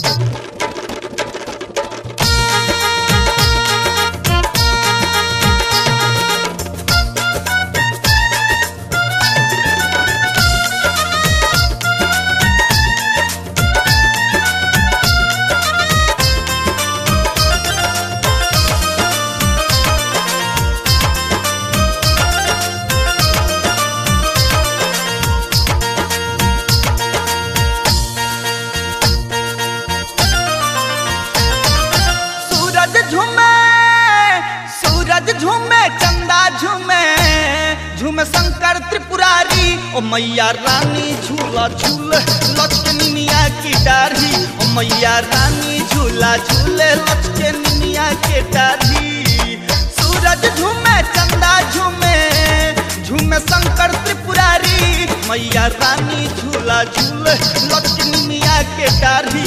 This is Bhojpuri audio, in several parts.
झूमे चंदा झूमे झूमे शंकर त्रिपुरारी ओ मैया रानी झूला झूले लचके निमिया की डाढ़ी ओ मैया रानी झूला झूले लचके निमिया के डाढ़ी। सूरज झूमे चंदा झूमे झूमे शंकर त्रिपुरारी मैया रानी झूला झूले लचके निमिया के डाढ़ी।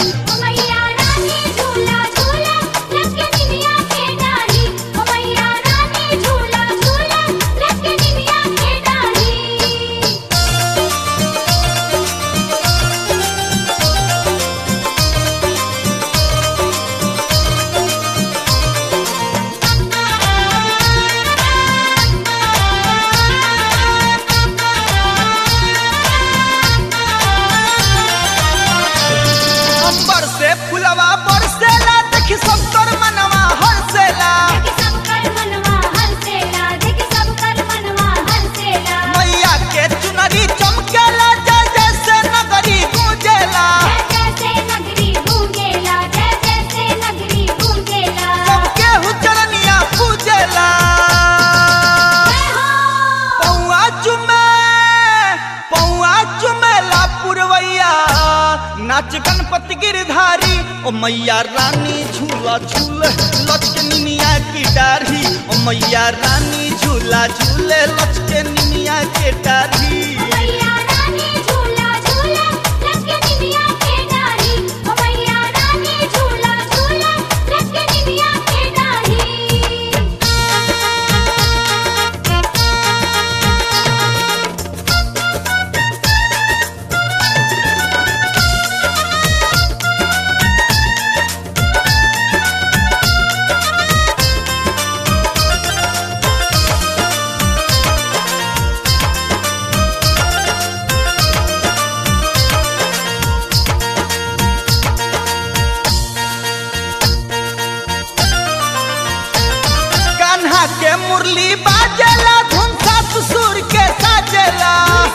फुलवा बरसेला देखी सब कर मनवा हरसेला मैया के चुनरी चमकेला जय जैसे नगरी गूंजेला सबके हुचरनिया पूजेला पौआ चुमेला पुरवैया नाच गणपति गिरधारी ओ मैया रानी झूला झूले लचके निमिया की डाढ़ी ओ मैया रानी झूला झूले लचके निमिया के डाढ़ी। के मुरली बाजेला धुन सात सुर के साजेला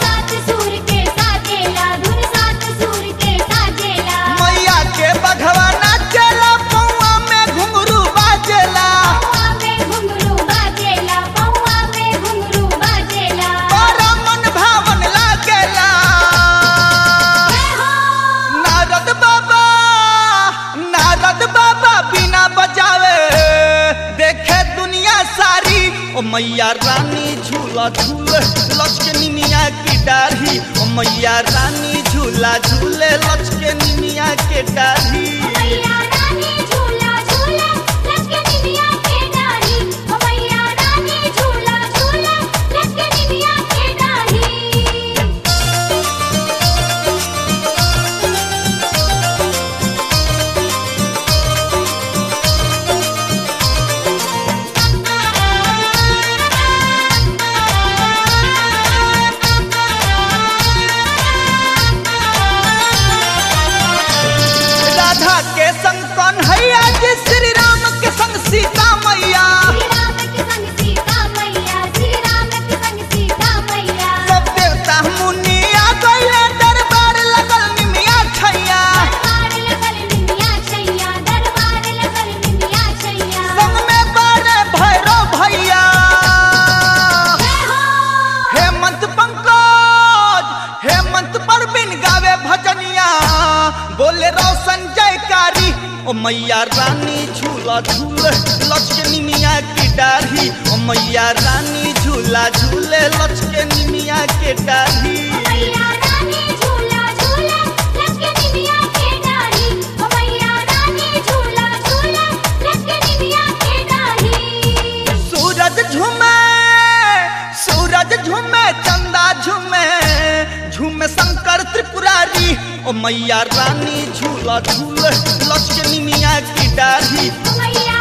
मैया के बघवा नाचेला पौआ में घुंघरू बाजेला बड़ा मन भावन लागेला। नारद बाबा बिना बजावे देखे दुनिया सारी ओ मैया रानी झूला झूले लचके निमिया की डाढ़ी ओ मैया रानी झूला झूले लचके निमिया के डाढ़ी। राधा के संग कन्हैया जी श्री राम के संग सीता मैया सब देवता मुनि आ गइले दरबार लगल निमिया छैया संग में बारे भैरव भैया हेमंत परवीन गावे भजनिया बोले रोशन जयकारी ओ मैया रानी झूला झूले लचके निमिया की डाढ़ी ओ मैया रानी झूला झूले लचके निमिया के डाढ़ी। सूरज झूमे चंदा झूमे झूमे शंकर त्रिपुरारी ओ मैया रानी झूला झूल लचके निमिया की डाढ़ी। मैया